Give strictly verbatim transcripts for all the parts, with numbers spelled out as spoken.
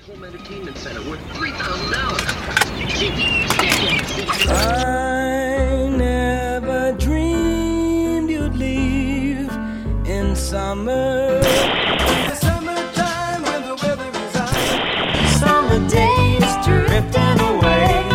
Home entertainment center worth three thousand dollars. I never dreamed you'd leave in summer. The summertime when the weather is hot. Summer days drifting away.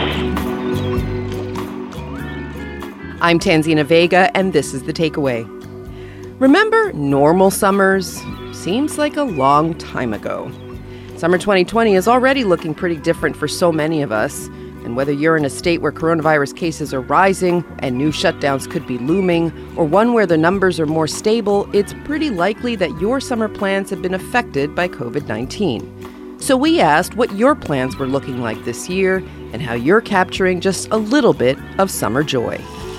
I'm Tanzina Vega, and this is The Takeaway. Remember normal summers? Seems like a long time ago. Summer twenty twenty is already looking pretty different for so many of us. And whether you're in a state where coronavirus cases are rising and new shutdowns could be looming, or one where the numbers are more stable, it's pretty likely that your summer plans have been affected by covid nineteen. So we asked what your plans were looking like this year and how you're capturing just a little bit of summer joy.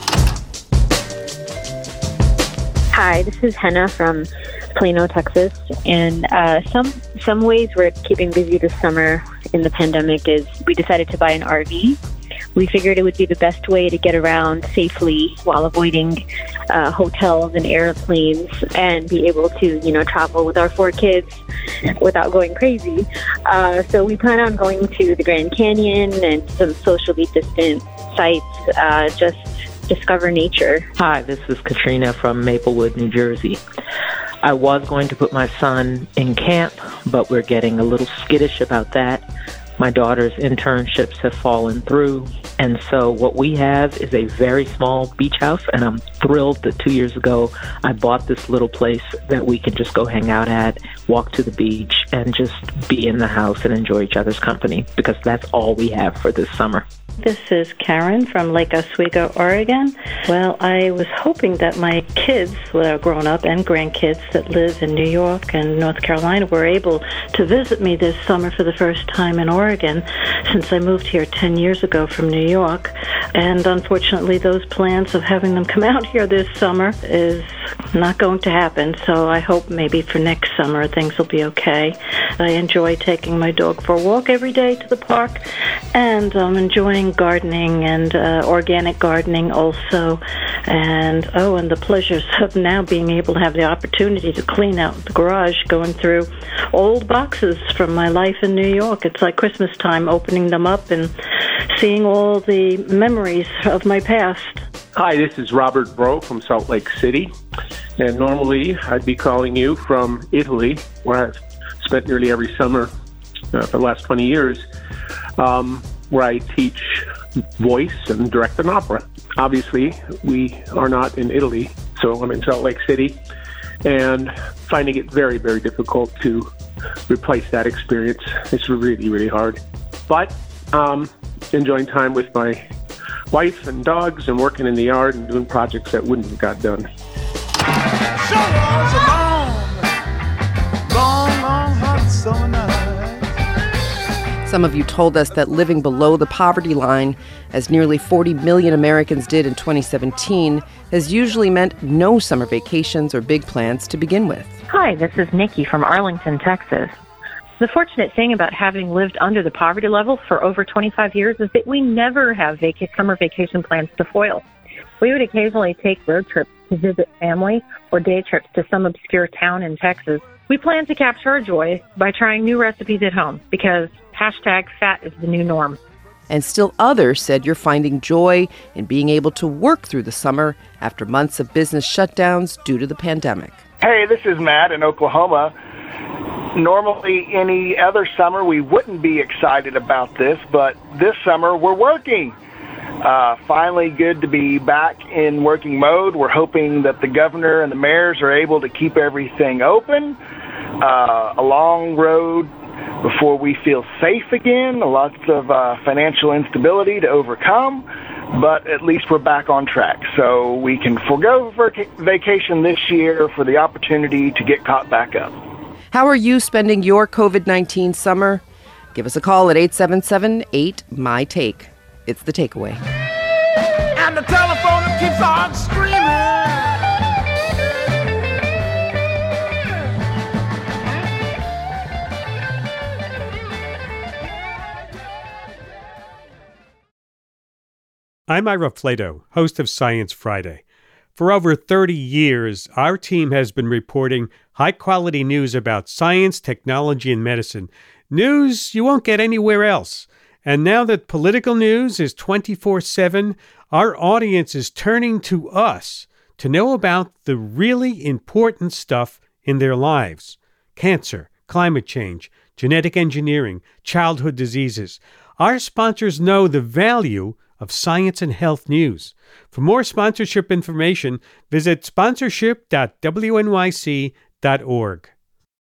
Hi, this is Henna from Plano, Texas, and uh, some some ways we're keeping busy this summer in the pandemic is we decided to buy an R V. We figured it would be the best way to get around safely while avoiding uh, hotels and airplanes and be able to, you know, travel with our four kids without going crazy. Uh, so we plan on going to the Grand Canyon and some socially distant sites, uh, just discover nature. Hi, this is Katrina from Maplewood, New Jersey. I was going to put my son in camp, but we're getting a little skittish about that. My daughter's internships have fallen through, and so what we have is a very small beach house, and I'm thrilled that two years ago I bought this little place that we can just go hang out at, walk to the beach, and just be in the house and enjoy each other's company, because that's all we have for this summer. This is Karen from Lake Oswego, Oregon. Well, I was hoping that my kids, that are grown up, and grandkids that live in New York and North Carolina were able to visit me this summer for the first time in Oregon since I moved here ten years ago from New York. And unfortunately, those plans of having them come out here this summer is not going to happen. So I hope maybe for next summer things will be okay. I enjoy taking my dog for a walk every day to the park, and I'm enjoying gardening and uh, organic gardening also, and oh, and the pleasures of now being able to have the opportunity to clean out the garage, going through old boxes from my life in New York. It's like Christmas time, opening them up and seeing all the memories of my past. Hi, this is Robert Bro from Salt Lake City, and normally I'd be calling you from Italy, where I've spent nearly every summer uh, for the last twenty years. Um, where I teach voice and direct an opera. Obviously, we are not in Italy, so I'm in Salt Lake City, and finding it very, very difficult to replace that experience. It's really, really hard. But um, enjoying time with my wife and dogs and working in the yard and doing projects that wouldn't have got done. So long, long, long, hot summer night. Some of you told us that living below the poverty line, as nearly forty million Americans did in twenty seventeen, has usually meant no summer vacations or big plans to begin with. Hi, this is Nikki from Arlington, Texas. The fortunate thing about having lived under the poverty level for over twenty-five years is that we never have vaca- summer vacation plans to foil. We would occasionally take road trips to visit family or day trips to some obscure town in Texas. We plan to capture our joy by trying new recipes at home because hashtag fat is the new norm. And still others said you're finding joy in being able to work through the summer after months of business shutdowns due to the pandemic. Hey, this is Matt in Oklahoma. Normally, any other summer, we wouldn't be excited about this, but this summer, we're working. Uh, finally, good to be back in working mode. We're hoping that the governor and the mayors are able to keep everything open. Uh, a long road before we feel safe again. Lots of uh, financial instability to overcome, but at least we're back on track. So we can forego vac- vacation this year for the opportunity to get caught back up. How are you spending your covid nineteen summer? Give us a call at eight seven seven, eight, M Y, TAKE. It's The Takeaway. And the telephone keeps on screaming. I'm Ira Flato, host of Science Friday. For over thirty years, our team has been reporting high-quality news about science, technology, and medicine News you won't get anywhere else. And now that political news is twenty-four seven, our audience is turning to us to know about the really important stuff in their lives. Cancer, climate change, genetic engineering, childhood diseases. Our sponsors know the value of science and health news. For more sponsorship information, visit sponsorship dot w n y c dot org.